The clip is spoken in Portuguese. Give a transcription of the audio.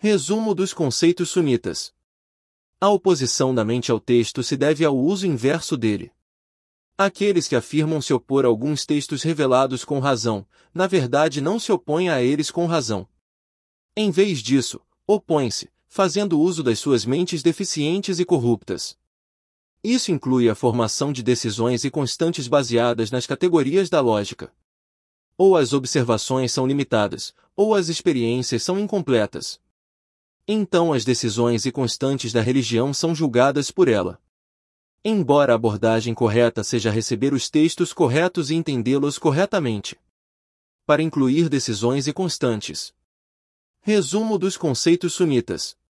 Resumo dos conceitos sunitas. A oposição da mente ao texto se deve ao uso inverso dele. Aqueles que afirmam se opor a alguns textos revelados com razão, na verdade não se opõem a eles com razão. Em vez disso, opõem-se, fazendo uso das suas mentes deficientes e corruptas. Isso inclui a formação de decisões inconstantes baseadas nas categorias da lógica. Ou as observações são limitadas, ou as experiências são incompletas. Então as decisões inconstantes da religião são julgadas por ela. Embora a abordagem correta seja receber os textos corretos e entendê-los corretamente. Para incluir decisões inconstantes. Resumo dos conceitos sunitas.